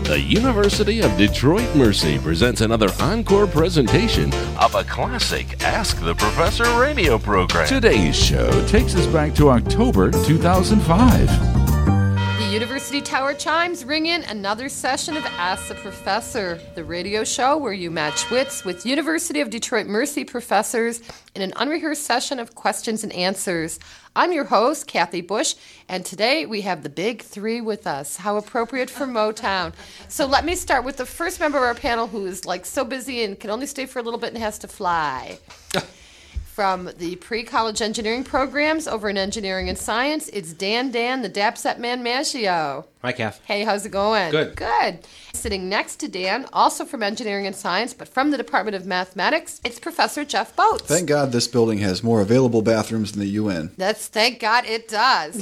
The University of Detroit Mercy presents another encore presentation of a classic Ask the Professor radio program. Today's show takes us back to October 2005. The University Tower chimes ring in another session of Ask the Professor, the radio show where you match wits with University of Detroit Mercy professors in an unrehearsed session of questions and answers. I'm your host, Kathy Bush, and today we have the big three with us. How appropriate for Motown. So let me start with the first member of our panel who is like so busy and can only stay for a little bit and has to fly. From the pre-college engineering programs over in engineering and science, it's Dan, the Dapset Man Maggio. Hi, Kath. Hey, how's it going? Good. Good. Sitting next to Dan, also from engineering and science, but from the Department of Mathematics, it's Professor Jeff Boats. Thank God this building has more available bathrooms than the UN. Thank God it does.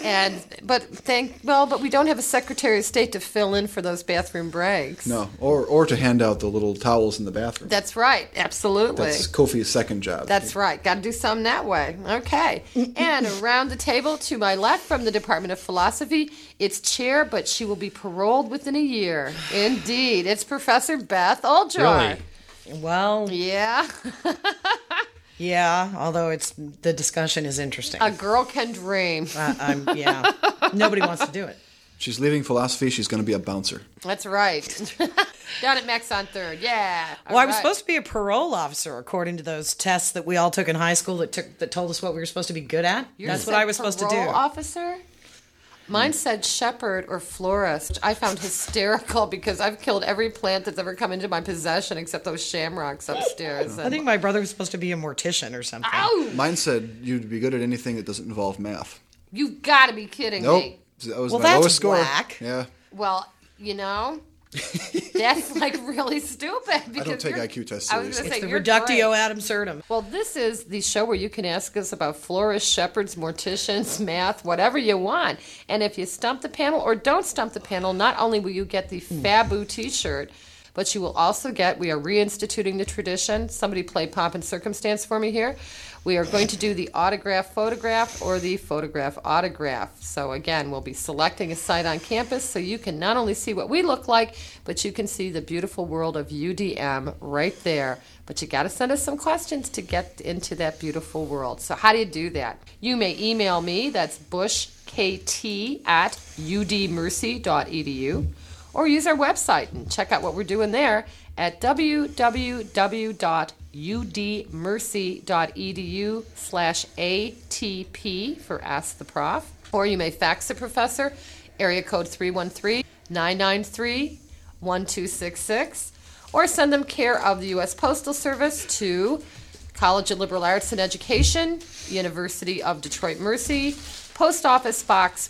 But we don't have a Secretary of State to fill in for those bathroom breaks. No, or to hand out the little towels in the bathroom. That's right. Absolutely. That's Kofi's second job. That's right. Got to do something that way. Okay. And around the table to my left from the Department of Philosophy, it's Chair, but she will be paroled within a year. Indeed. It's Professor Beth Oldroyd. Really? Well, Yeah. yeah, although the discussion is interesting. A girl can dream. Yeah. Nobody wants to do it. She's leaving philosophy. She's going to be a bouncer. That's right. Down at Max on 3rd. Yeah. Well, I was supposed to be a parole officer according to those tests that we all took in high school that told us what we were supposed to be good at. That's what I was supposed to do. Parole officer? Mine said shepherd or florist. I found hysterical because I've killed every plant that's ever come into my possession except those shamrocks upstairs. I think my brother was supposed to be a mortician or something. Ow! Mine said you'd be good at anything that doesn't involve math. You've got to be kidding Nope. me. That was Well, my that's lowest score. whack. Yeah. Well, that's like really stupid. I don't take IQ tests I was seriously. going to say, The you're reductio great. ad absurdum. Well, this is the show where you can ask us about florists, shepherds, morticians, math, whatever you want. And if you stump the panel or don't stump the panel, not only will you get the Fabu t-shirt, but you will also get, we are reinstituting the tradition. Somebody play Pomp and Circumstance for me here. We are going to do the autograph photograph or the photograph autograph. So again, we'll be selecting a site on campus so you can not only see what we look like, but you can see the beautiful world of UDM right there. But you got to send us some questions to get into that beautiful world. So how do you do that? You may email me, that's bushkt@udmercy.edu, or use our website and check out what we're doing there at www.udmercy.edu/ATP for Ask the Prof. Or you may fax the professor, area code 313-993-1266, or send them care of the U.S. Postal Service to College of Liberal Arts and Education, University of Detroit Mercy, Post Office Box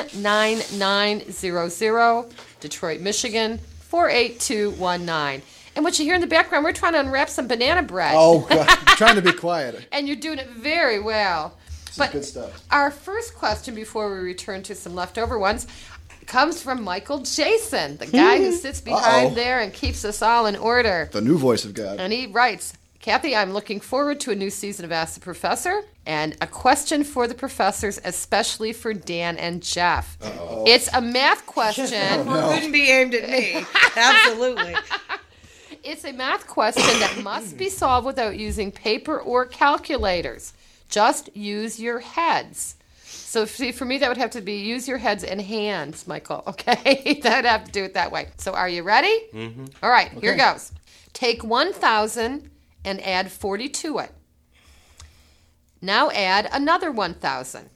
19900, Detroit, Michigan, 48219. And what you hear in the background, we're trying to unwrap some banana bread. Oh, God. I'm trying to be quiet. And you're doing it very well. This is good stuff. Our first question before we return to some leftover ones comes from Michael Jason, the guy who sits behind there and keeps us all in order. The new voice of God. And he writes, Kathy, I'm looking forward to a new season of Ask the Professor, and a question for the professors, especially for Dan and Jeff. Uh-oh. It's a math question. It wouldn't be aimed at me. Absolutely. It's a math question that must be solved without using paper or calculators. Just use your heads. So, see, for me, that would have to be use your heads and hands, Michael, okay? I'd have to do it that way. So, are you ready? Mm-hmm. All right, here goes. Take 1,000 and add 40 to it. Now add another 1,000.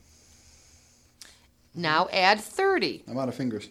Now add 30. I'm out of fingers.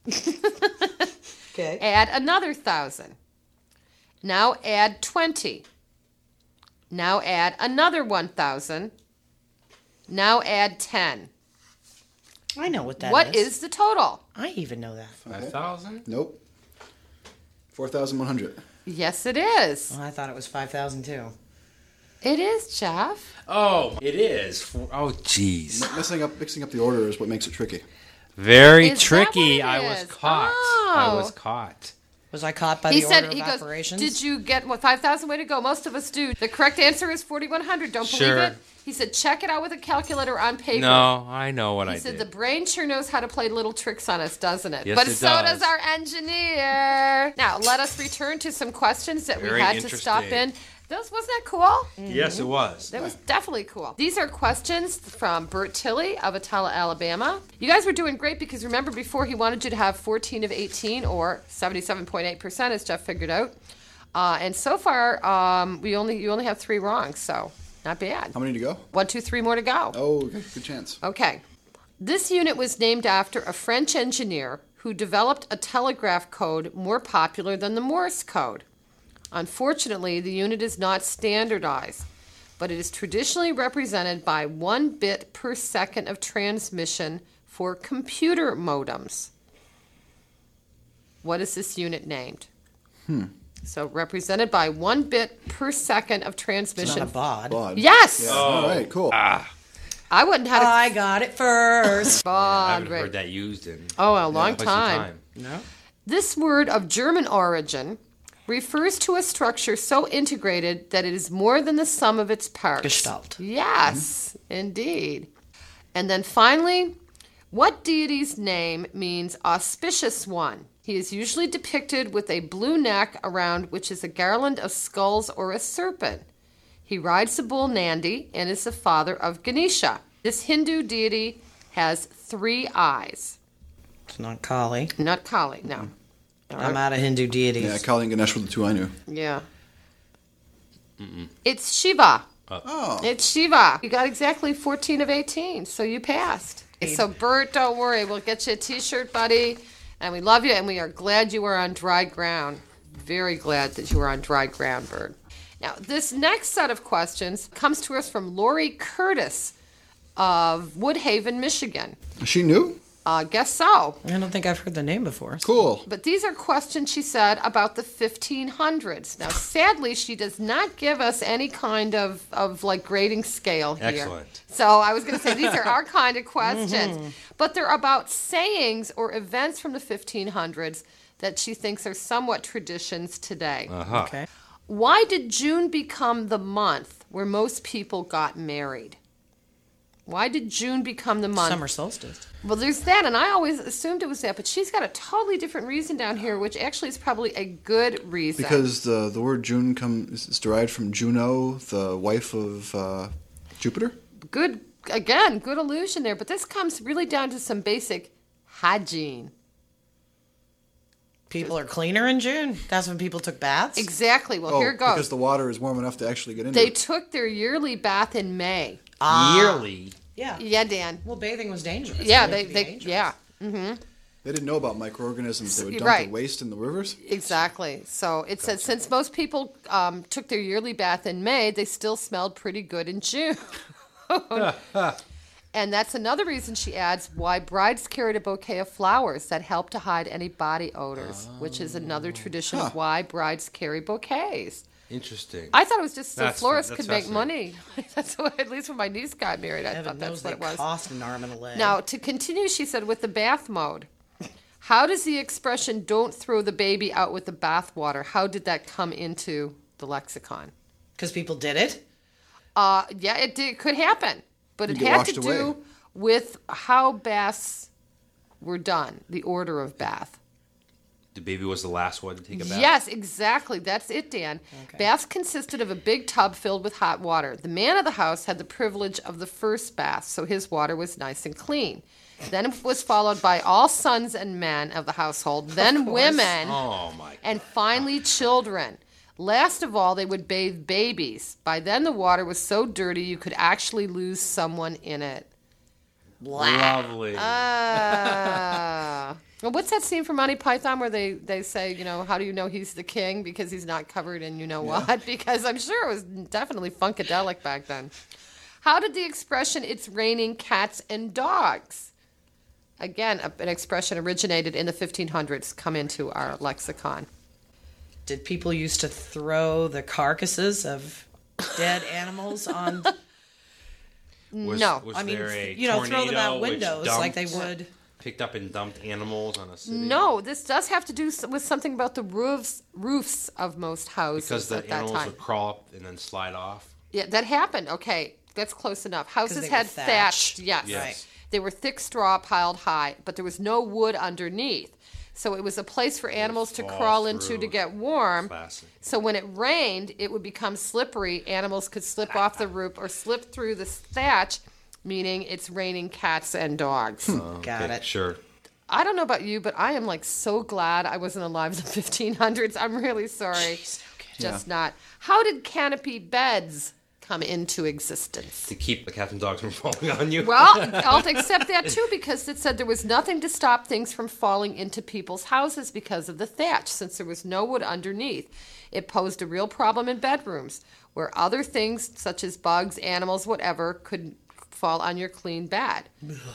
Okay. Add another 1,000. Now add 20. Now add another 1,000. Now add 10. I know what that is. What is the total? I even know that. 5,000? Nope. 4,100. Yes, it is. Well, I thought it was 5,000 too. It is, Jeff. Oh, it is. Oh, jeez. Mixing up the order is what makes it tricky. Very Is that tricky. what it I was is? caught. Oh. I was caught. Was I caught by He the said, order he of goes, operations? did you get 5,000? Way to go. Most of us do. The correct answer is 4,100. Don't believe Sure. it? He said, check it out with a calculator on paper. No, I know what I He said, did. the brain sure knows how to play little tricks on us, doesn't it? Yes, but it so does our engineer. Now, let us return to some questions that Very we had to stop interesting. in. Wasn't that cool? Yes, it was. That was definitely cool. These are questions from Bert Tilley of Atala, Alabama. You guys were doing great because remember before he wanted you to have 14 of 18 or 77.8% as Jeff figured out. And so far, you only have 3 wrong, so not bad. How many to go? 1, 2, 3 more to go. Oh, good chance. Okay. This unit was named after a French engineer who developed a telegraph code more popular than the Morse code. Unfortunately, the unit is not standardized, but it is traditionally represented by 1 bit per second of transmission for computer modems. What is this unit named? So represented by 1 bit per second of It's transmission. not a bod. Baud. Yes! Yeah. All right, cool. I wouldn't have I got it first. I baud haven't rate. heard that used in Oh, a long quite some time. No. This word of German origin refers to a structure so integrated that it is more than the sum of its parts. Gestalt. Yes, indeed. And then finally, what deity's name means auspicious one? He is usually depicted with a blue neck around which is a garland of skulls or a serpent. He rides the bull Nandi and is the father of Ganesha. This Hindu deity has 3 eyes. It's not Kali. Not Kali, no. I'm out of Hindu deities. Yeah, Kali and Ganesh were the 2 I knew. Yeah. It's Shiva. Oh. It's Shiva. You got exactly 14 of 18, so you passed. So, Bert, don't worry. We'll get you a T-shirt, buddy. And we love you, and we are glad you are on dry ground. Very glad that you are on dry ground, Bert. Now, this next set of questions comes to us from Lori Curtis of Woodhaven, Michigan. She knew? Guess so. I don't think I've heard the name before. Cool. But these are questions, she said, about the 1500s. Now, sadly, she does not give us any kind of like grading scale here. Excellent. So I was going to say these are our kind of questions. But they're about sayings or events from the 1500s that she thinks are somewhat traditions today. Uh-huh. Okay. Why did June become the month where most people got married? Why did June become the month? Summer solstice. Well, there's that, and I always assumed it was that, but she's got a totally different reason down here, which actually is probably a good reason. Because the word June is derived from Juno, the wife of Jupiter. Good illusion there, but this comes really down to some basic hygiene. People are cleaner in June. That's when people took baths. Exactly. Well, here it goes. Because the water is warm enough to actually get into They it. took their yearly bath in May. Yearly. Yeah. Yeah, Dan. Well, bathing was dangerous. Yeah, It they could be dangerous. yeah. They didn't know about microorganisms. They would dump Right. their waste in the rivers. Exactly. So it says since most people took their yearly bath in May, they still smelled pretty good in June. And that's another reason, she adds, why brides carried a bouquet of flowers that help to hide any body odors, which is another tradition of why brides carry bouquets. Interesting. I thought it was just so That's florists could make fascinating. money. That's what, at least when my niece got married, I Heaven thought that's knows what they it was. cost an arm and a leg. Now, to continue, she said, with the bath mode, how does the expression "don't throw the baby out with the bathwater"? How did that come into the lexicon? Because people did it. Yeah, it could happen, but it get had washed to away. do with how baths were done, the order of bath. The baby was the last one to take a bath? Yes, exactly. That's it, Dan. Okay. Baths consisted of a big tub filled with hot water. The man of the house had the privilege of the first bath, so his water was nice and clean. Then it was followed by all sons and men of the household, then women, Oh, my God. and finally children. Last of all, they would bathe babies. By then, the water was so dirty you could actually lose someone in it. Lovely. Well, what's that scene from Monty Python where they say, you know, how do you know he's the king? Because he's not covered in you know what? Because I'm sure it was definitely funkadelic back then. How did the expression, "it's raining cats and dogs," again, an expression originated in the 1500s, come into our lexicon? Did people used to throw the carcasses of dead animals on? No. Was I mean, there a you know, throw them out tornado which windows like they dumped- would. Picked up and dumped animals on a city? No, this does have to do with something about the roofs of most houses Because the at that animals time. would crawl up and then slide off? Yeah, that happened. Okay. That's close enough. Houses they had were thatched. Yes. Yes. They were thick straw piled high, but there was no wood underneath. So it was a place for animals to fall crawl into through. to get warm. Classic. So when it rained, it would become slippery. Animals could slip off the roof or slip through the thatch, meaning it's raining cats and dogs. Got it. Sure. I don't know about you, but I am like so glad I wasn't alive in the 1500s. I'm really sorry. Just not. How did canopy beds come into existence? To keep the cats and dogs from falling on you. Well, I'll accept that too, because it said there was nothing to stop things from falling into people's houses because of the thatch, since there was no wood underneath. It posed a real problem in bedrooms, where other things, such as bugs, animals, whatever, could fall on your clean bed.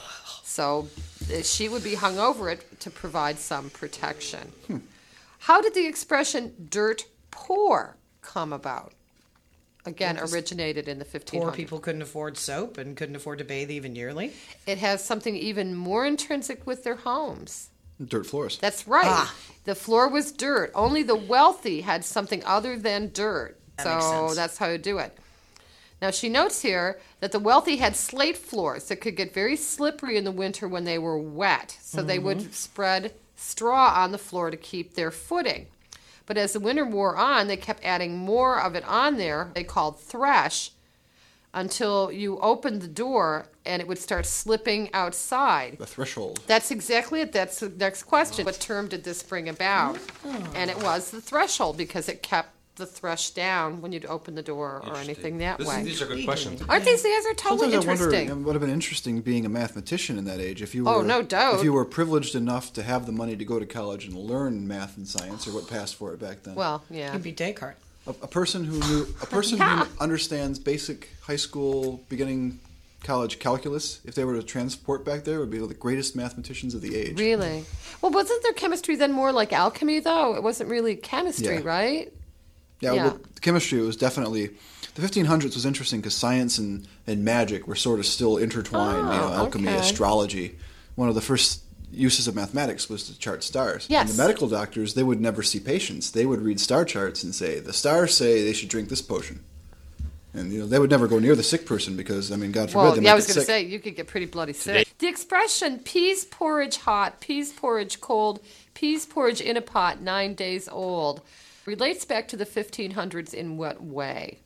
So the sheet would be hung over it to provide some protection. How did the expression dirt poor come about? Again, originated in the 1500s. Poor people couldn't afford soap and couldn't afford to bathe even yearly. It has something even more intrinsic with their homes. Dirt floors. That's right. The floor was dirt. Only the wealthy had something other than dirt. That makes sense. That's how you do it. Now, she notes here that the wealthy had slate floors that could get very slippery in the winter when they were wet. So they would spread straw on the floor to keep their footing. But as the winter wore on, they kept adding more of it on there, they called thresh, until you opened the door and it would start slipping outside. The threshold. That's exactly it. That's the next question. What term did this bring about? And it was the threshold, because it kept the thresh down when you'd open the door or anything that way. These are good questions. Aren't these are totally Sometimes I interesting? wonder, it would have been interesting being a mathematician in that age. If you were, Oh, no doubt. If you were privileged enough to have the money to go to college and learn math and science, or what passed for it back then. Well, yeah. You'd be Descartes. A person who knew, Yeah. who understands basic high school, beginning college calculus, if they were to transport back there, would be the greatest mathematicians of the age. Really? Well, wasn't their chemistry then more like alchemy, though? It wasn't really chemistry, Yeah. right? Yeah, Yeah. well, chemistry was definitely... The 1500s was interesting because science and magic were sort of still intertwined. Alchemy, okay. astrology. One of the first uses of mathematics was to chart stars. Yes. And the medical doctors, they would never see patients. They would read star charts and say, the stars say they should drink this potion. And they would never go near the sick person because, God forbid, Well, they yeah, I might was get going to sick. say, you could get pretty bloody sick. The expression peas porridge hot, peas porridge cold, peas porridge in a pot 9 days old relates back to the 1500s in what way?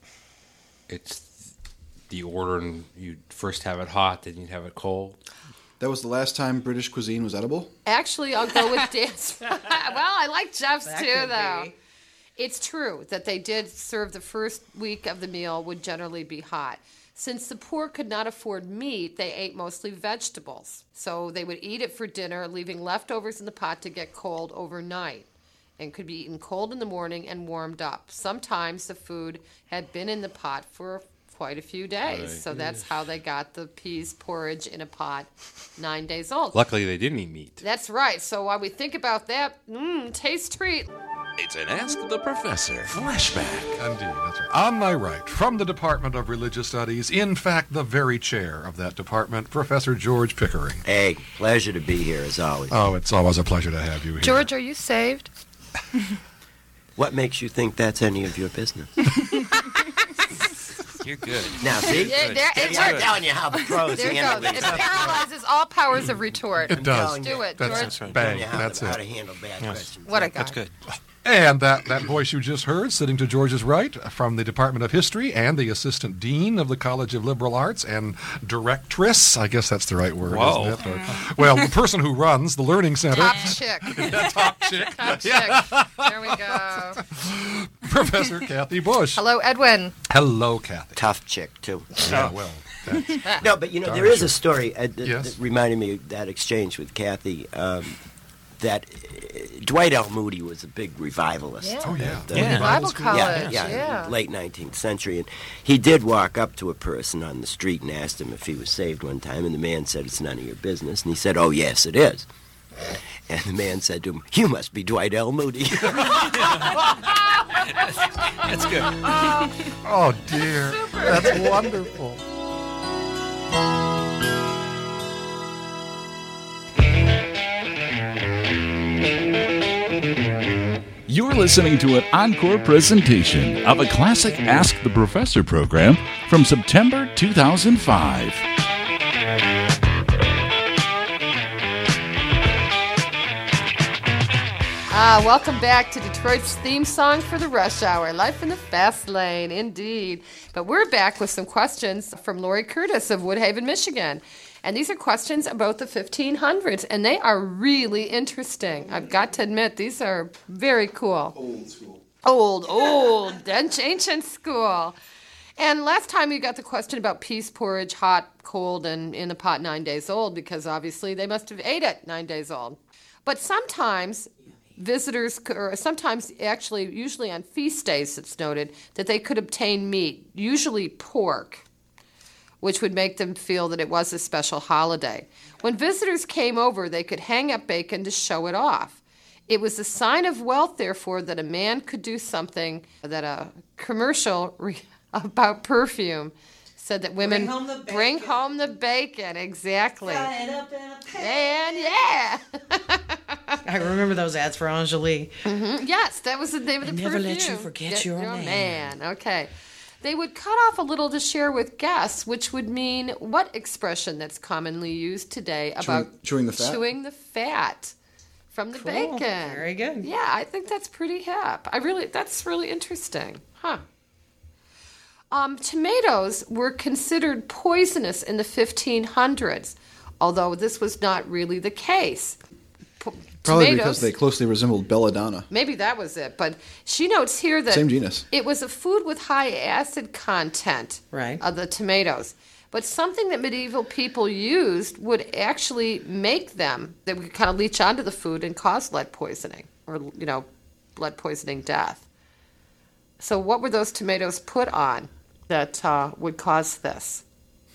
It's the order, and you first have it hot, then you'd have it cold. That was the last time British cuisine was edible? Actually, I'll go with Dan's. Well, I like Jeff's That too, could though. be. It's true that they did serve the first week of the meal would generally be hot. Since the poor could not afford meat, they ate mostly vegetables. So they would eat it for dinner, leaving leftovers in the pot to get cold overnight, and could be eaten cold in the morning and warmed up. Sometimes the food had been in the pot for quite a few days. Right. So that's how they got the peas porridge in a pot 9 days old. Luckily, they didn't eat meat. That's right. So while we think about that, taste treat. It's an Ask the Professor flashback. Indeed, that's right. On my right, from the Department of Religious Studies, in fact, the very chair of that department, Professor George Pickering. Hey, pleasure to be here as always. Oh, it's always a pleasure to have you here. George, are you saved? What makes you think that's any of your business? You're good. Now, see? Yeah, there, it I'm works. telling you how the pros There it handle goes. It these. paralyzes all powers of retort. It does. telling Do it, That's George. bang. You how That's to it. handle bad questions. What a guy. That's good. And that voice you just heard, sitting to George's right, from the Department of History and the Assistant Dean of the College of Liberal Arts and Directress, I guess that's the right word, Whoa. isn't it? Well, the person who runs the Learning Center, Top chick. top chick, Top chick. There we go. Professor Kathy Bush. Hello, Edwin. Hello, Kathy. Tough chick, too. Yeah, well, that's- No, but Darn there is sure. a story that Yes. reminded me of that exchange with Kathy. That Dwight L. Moody was a big revivalist. Yeah. Oh, yeah. The- Bible school. college. Yeah, late 19th century. And he did walk up to a person on the street and asked him if he was saved one time, and the man said, "It's none of your business." And he said, "Oh, yes, it is." And the man said to him, "You must be Dwight L. Moody." That's good. Oh, dear. That's wonderful. You're listening to an encore presentation of a classic Ask the Professor program from September 2005. Welcome back to Detroit's theme song for the rush hour, Life in the Fast Lane, indeed. But we're back with some questions from Lori Curtis of Woodhaven, Michigan. And these are questions about the 1500s, and they are really interesting. I've got to admit, these are very cool. Old school. Old, ancient school. And last time you got the question about peas porridge, hot, cold, and in the pot 9 days old, because obviously they must have ate it 9 days old. But sometimes visitors, or sometimes actually, usually on feast days, it's noted that they could obtain meat, usually pork, which would make them feel that it was a special holiday. When visitors came over, they could hang up bacon to show it off. It was a sign of wealth, therefore, that a man could do something that a commercial about perfume said that women bring home the bacon. Exactly. Fry it up in a pan. And yeah. I remember those ads for Angelique. Mm-hmm. Yes, that was the name of the perfume. Never let you forget your man. Okay. They would cut off a little to share with guests, which would mean what expression that's commonly used today about chewing the fat? Chewing the fat from the bacon. Very good. Yeah, I think that's pretty hip. That's really interesting. Huh. Tomatoes were considered poisonous in the 1500s, although this was not really the case. Probably because they closely resembled belladonna. Maybe that was it. But she notes here that same genus. It was a food with high acid content of the tomatoes. But something that medieval people used would actually make them, that would kind of leach onto the food and cause lead poisoning or, lead poisoning death. So what were those tomatoes put on that would cause this?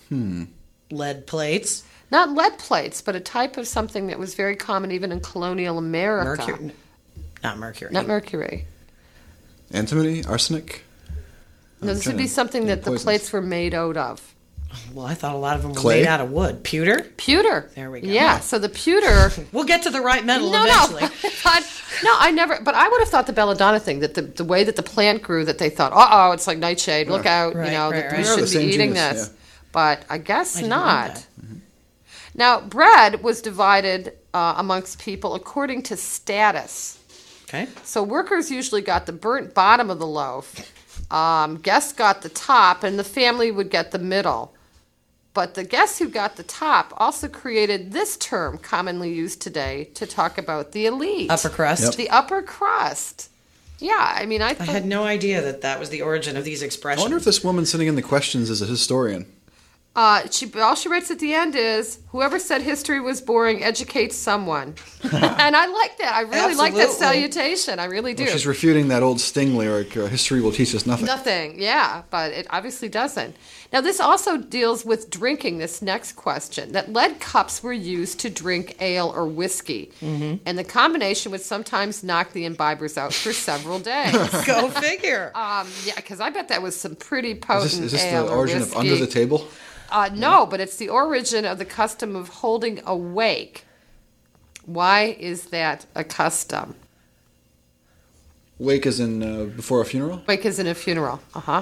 Lead plates. Not lead plates, but a type of something that was very common even in colonial America. Mercury. Not mercury. Not mercury. Antimony? Arsenic? No, this would be something that the plates were made out of. Well, I thought a lot of them were Clay? made out of wood. Pewter? Pewter. There we go. Yeah, so the pewter... We'll get to the right metal eventually. I never... But I would have thought the belladonna thing, that the way that the plant grew, that they thought, it's like nightshade, look out, that we shouldn't be eating this. Yeah. But I guess not. Mm-hmm. Now, bread was divided amongst people according to status. Okay. So workers usually got the burnt bottom of the loaf. Guests got the top, and the family would get the middle. But the guests who got the top also created this term commonly used today to talk about the elite. Upper crust? Yep. The upper crust. Yeah, I had no idea that was the origin of these expressions. I wonder if this woman sitting in the questions is a historian. All she writes at the end is, whoever said history was boring educates someone. And I like that. I really like that salutation. I really do. Well, she's refuting that old Sting lyric, history will teach us nothing. Nothing, yeah, but it obviously doesn't. Now, this also deals with drinking, this next question, that lead cups were used to drink ale or whiskey. Mm-hmm. And the combination would sometimes knock the imbibers out for several days. Go figure. Yeah, because I bet that was some pretty potent ale or whiskey. Is this the origin of under the table? No, but it's the origin of the custom of holding a wake. Why is that a custom? Wake as in before a funeral? Wake as in a funeral,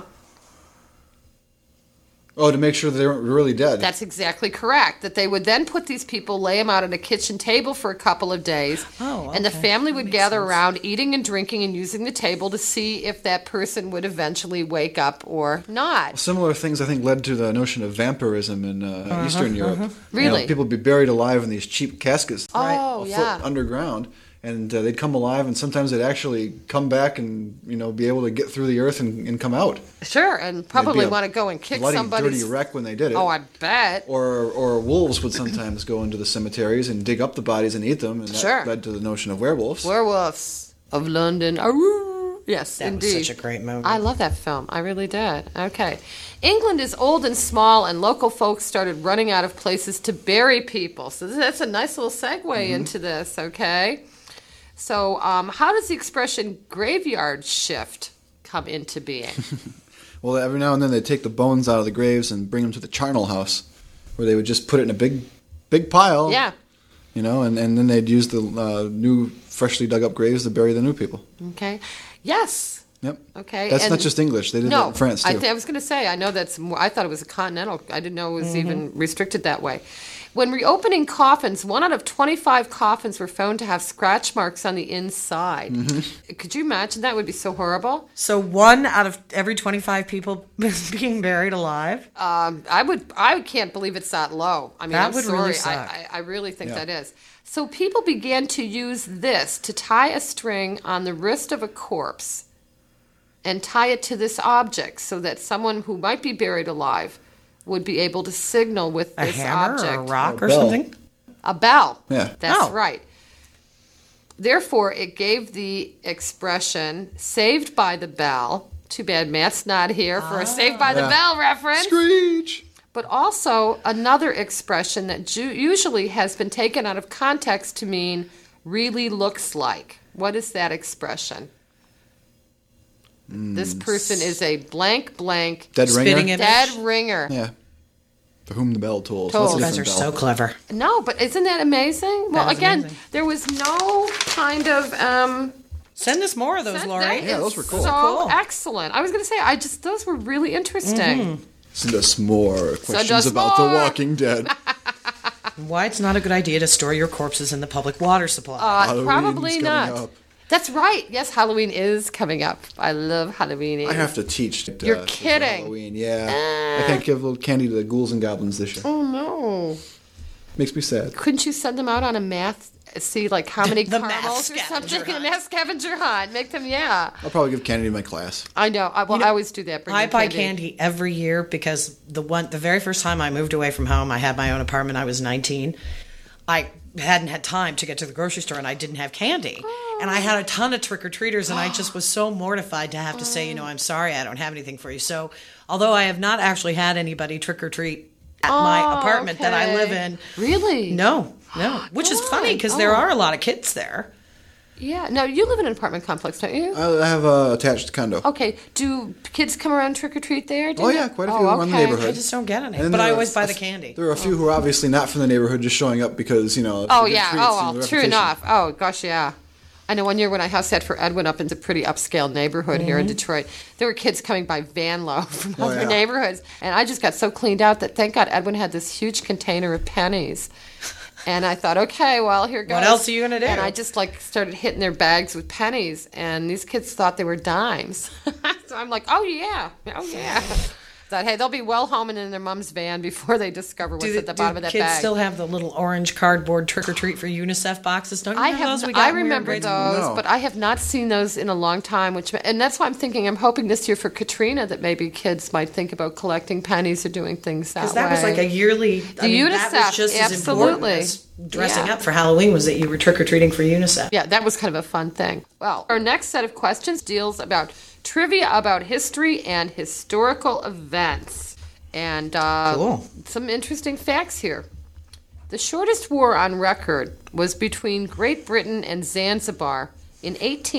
Oh, to make sure that they weren't really dead. That's exactly correct. That they would then put these people, lay them out on a kitchen table for a couple of days, and the family would gather around eating and drinking and using the table to see if that person would eventually wake up or not. Similar things, I think, led to the notion of vampirism in Eastern Europe. Really? People would be buried alive in these cheap caskets a foot underground. And they'd come alive, and sometimes they'd actually come back and be able to get through the earth and come out. Sure, and probably want to go and kick somebody's dirty wreck when they did it. Oh, I bet. Or wolves would sometimes go into the cemeteries and dig up the bodies and eat them, and that led to the notion of werewolves. Werewolves of London. Yes, that indeed. Was such a great movie. I love that film. I really did. Okay. England is old and small, and local folks started running out of places to bury people. So that's a nice little segue into this, okay? So how does the expression graveyard shift come into being? Well, every now and then they'd take the bones out of the graves and bring them to the charnel house, where they would just put it in a big pile. Yeah. and then they'd use the new, freshly dug up graves to bury the new people. Okay. Yes. Yep. Okay. That's and not just English. They did that in France, too. I was going to say, I know that's more, I thought it was a continental. I didn't know it was even restricted that way. When reopening coffins, 1 out of 25 coffins were found to have scratch marks on the inside. Could you imagine that? Would be so horrible. So 1 out of every 25 people being buried alive? I can't believe it's that low. I mean, That I'm would sorry. really suck. I really think that is. So people began to use this to tie a string on the wrist of a corpse and tie it to this object so that someone who might be buried alive would be able to signal with A this hammer object. or a rock or bell. something? A bell. Yeah. That's Oh. right. Therefore, it gave the expression "saved by the bell." Too bad Matt's not here for a "Saved by the Yeah. Bell" reference. Screech! But also another expression that usually has been taken out of context to mean "really looks like." What is that expression? This person is a blank blank Dead Spitting ringer? image. dead ringer. Yeah. For whom the bell tolls. Tolls. That's a You guys are different so bell. clever. No, but isn't that amazing? Well, is again, amazing. there was no kind of Send us more of those, that Lori. is Yeah, those were cool. So Cool. excellent. I was going to say, those were really interesting. Send us more questions us about more. The Walking Dead. Why it's not a good idea to store your corpses in the public water supply. Halloween's Probably coming not. up. That's right. Yes, Halloween is coming up. I love Halloween. I have to teach. You're for kidding. Halloween, yeah. I can't give a little candy to the ghouls and goblins this year. Oh no! Makes me sad. Couldn't you send them out on a math? See, like how many The math caramels or something? scavenger A math scavenger hunt. Make them, yeah. I'll probably give candy to my class. I know. I always do that. Bring I them buy candy every year because the very first time I moved away from home, I had my own apartment. I was 19. I hadn't had time to get to the grocery store, and I didn't have candy. And I had a ton of trick-or-treaters, and I just was so mortified to have to say, I'm sorry, I don't have anything for you. So, although I have not actually had anybody trick-or-treat at my apartment that I live in. Really? No. Which is funny because there are a lot of kids there. Yeah. No, you live in an apartment complex, don't you? I have a attached condo. Okay. Do kids come around trick or treat there? Oh, yeah, quite a few around the neighborhood. I just don't get any. And But there I are always buy a the f- candy. There are a few who are obviously not from the neighborhood, just showing up because, Oh, yeah. treats Oh, and well, true reputation. enough. Oh, gosh, yeah. I know one year when I house sat for Edwin up in a pretty upscale neighborhood here in Detroit, there were kids coming by van load from other yeah. neighborhoods. And I just got so cleaned out that thank God Edwin had this huge container of pennies. And I thought, okay, well, here goes. What else are you gonna do? And I just started hitting their bags with pennies, and these kids thought they were dimes. So I'm like, oh yeah. Thought, hey, they'll be well home and in their mom's van before they discover what's at the bottom of that kids bag. still have the little orange cardboard trick-or-treat for UNICEF boxes? Don't you I remember those we have. got I when we were in remember grade those, No. but I have not seen those in a long time. And that's why I'm thinking. I'm hoping this year for Katrina that maybe kids might think about collecting pennies or doing things that way. Because that was like a yearly. The that UNICEF, was just as absolutely. important as dressing Yeah. up for Halloween was that you were trick-or-treating for UNICEF. Yeah, that was kind of a fun thing. Well, our next set of questions deals about trivia about history and historical events. And Cool. some interesting facts here. The shortest war on record was between Great Britain and Zanzibar in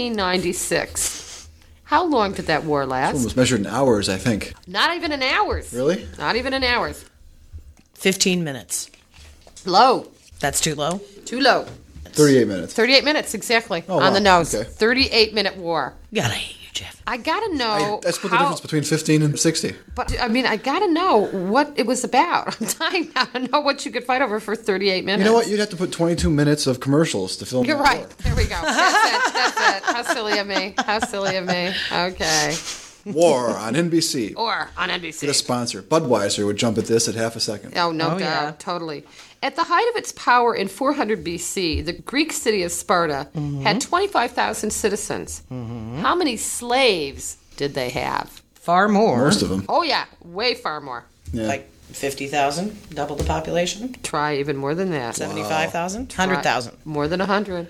1896. How long did that war last? One was measured in hours, I think. Not even in hours. Really? Not even in hours. 15 minutes. Low. That's too low? Too low. 38 minutes. 38 minutes, exactly. Oh, on the wow. nose. Okay. 38-minute war. Gotta hate you, Jeff. I gotta know. That's what the how- difference between 15 and 60. But I mean, I gotta know what it was about. I'm dying now to know what you could fight over for 38 minutes. You know what? You'd have to put 22 minutes of commercials to film You're that right. war. There we go. That's it. How silly of me. How silly of me. Okay. War on NBC. Or on Get a NBC. sponsor. Budweiser would jump at this at half a second. Oh, no Oh, doubt. yeah. Totally. At the height of its power in 400 BC, the Greek city of Sparta had 25,000 citizens. How many slaves did they have? Far more. Most of them. Oh, yeah. Way far more. Yeah. Like 50,000, double the population. Try even more than that. 75,000, 100,000. More than 100.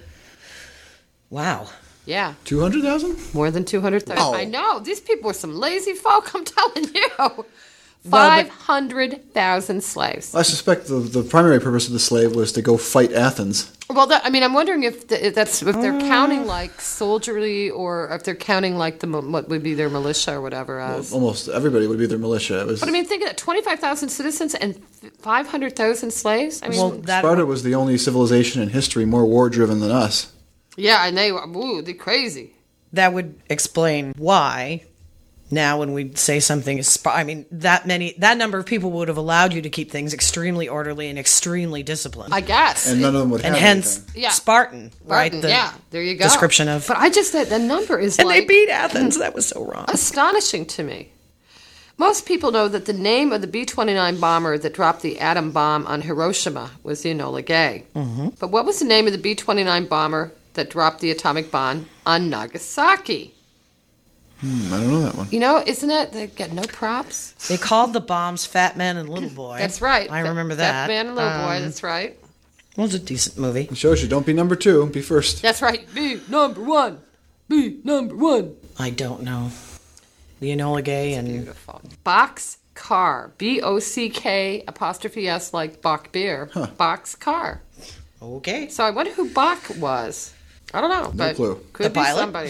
Wow. Yeah. 200,000? More than 200,000. Oh. I know. These people were some lazy folk, I'm telling you. 500,000 slaves. I suspect the primary purpose of the slave was to go fight Athens. Well, I'm wondering if they're counting like soldiery, or if they're counting like what would be their militia or whatever. Almost everybody would be their militia. But I mean, think of that: 25,000 citizens and 500,000 slaves. I mean, Sparta was the only civilization in history more war-driven than us. Yeah, and they're crazy. That would explain why. Now, when we say something is, that number of people would have allowed you to keep things extremely orderly and extremely disciplined. I guess. And none of them would have hence, Yeah. Spartan, right? Yeah, there you go. Description of. But I just said the number is And they beat Athens. That was so wrong. Astonishing to me. Most people know that the name of the B-29 bomber that dropped the atom bomb on Hiroshima was the Enola Gay. Mm-hmm. But what was the name of the B-29 bomber that dropped the atomic bomb on Nagasaki? I don't know that one. You know, isn't it? They get no props. They called the bombs Fat Man and Little Boy. That's right. I remember that. Fat Man and Little Boy, that's right. It was a decent movie. It shows you, don't be number 2, be first. That's right. Be number 1. Be number 1. I don't know. The Enola Gay and... Beautiful. Box car. B-O-C-K apostrophe S like Bach beer. Huh. Box car. Okay. So I wonder who Bach was. I don't know. No clue. Could The be pilot? somebody.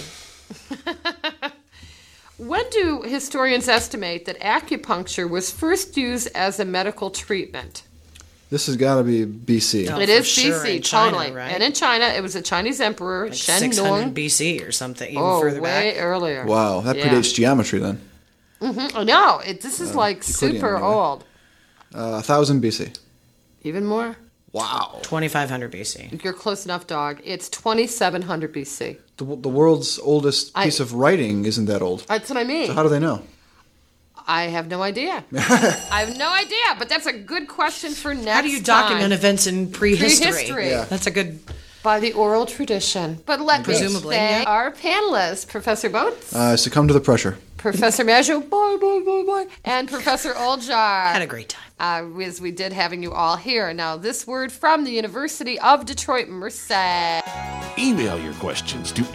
When do historians estimate that acupuncture was first used as a medical treatment? This has got to be BC. Oh, It for is sure BC, in China, totally. right? And in China, it was a Chinese emperor, Like Shen 600 Nong. BC or something, even further way back. earlier. Wow, that Yeah. predates geometry then. Oh, no, this is like Euclidean super anyway. old. 1000 BC. Even more? Wow. 2500 BC. You're close enough, dog. It's 2700 BC. The world's oldest piece of writing isn't that old. That's what I mean. So how do they know? I have no idea. I have no idea, but that's a good question for next time. How do you document events in prehistory? Prehistory. Yeah. That's a good... By the oral tradition. But let Presumably, me thank yeah. our panelists, Professor Boats, Succumb to the pressure. Professor Majou, and Professor Oljar. Had a great time. As we did having you all here. Now, this word from the University of Detroit, Merced. Email your questions to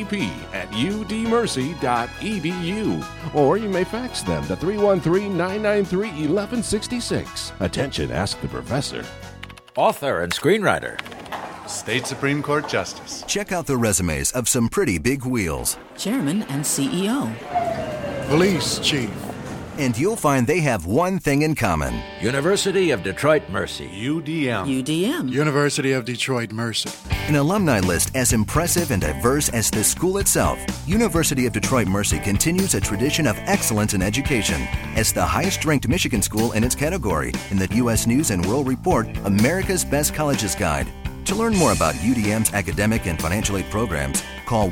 atp@udmercy.edu, or you may fax them to 313-993-1166. Attention, ask the professor. Author and screenwriter. State Supreme Court Justice. Check out the resumes of some pretty big wheels. Chairman and CEO. Police chief. And you'll find they have one thing in common. University of Detroit Mercy. UDM. UDM. University of Detroit Mercy. An alumni list as impressive and diverse as the school itself, University of Detroit Mercy continues a tradition of excellence in education as the highest-ranked Michigan school in its category in the U.S. News & World Report, America's Best Colleges Guide. To learn more about UDM's academic and financial aid programs, call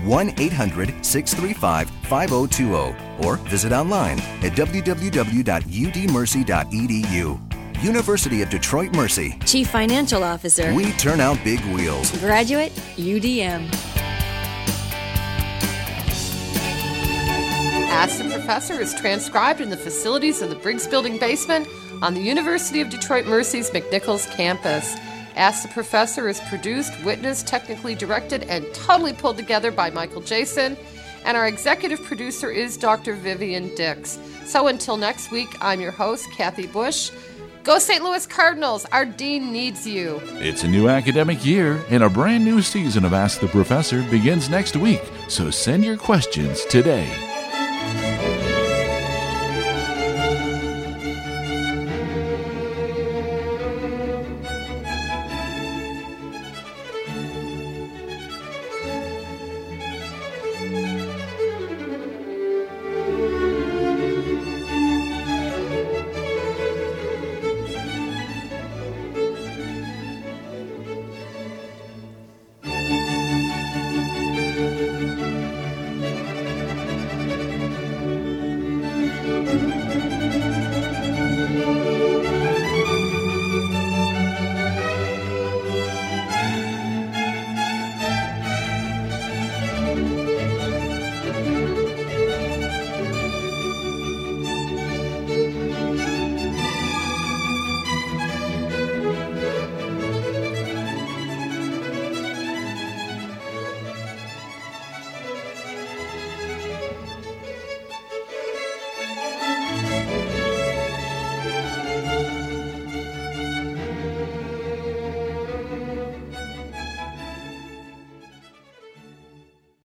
1-800-635-5020 or visit online at www.udmercy.edu. University of Detroit Mercy. Chief Financial Officer. We turn out big wheels. Graduate, UDM. Ask the Professor is transcribed in the facilities of the Briggs Building basement on the University of Detroit Mercy's McNichols campus. Ask the Professor is produced, witnessed, technically directed, and totally pulled together by Michael Jason. And our executive producer is Dr. Vivian Dix. So until next week, I'm your host, Kathy Bush. Go St. Louis Cardinals! Our dean needs you. It's a new academic year, and a brand new season of Ask the Professor begins next week, so send your questions today.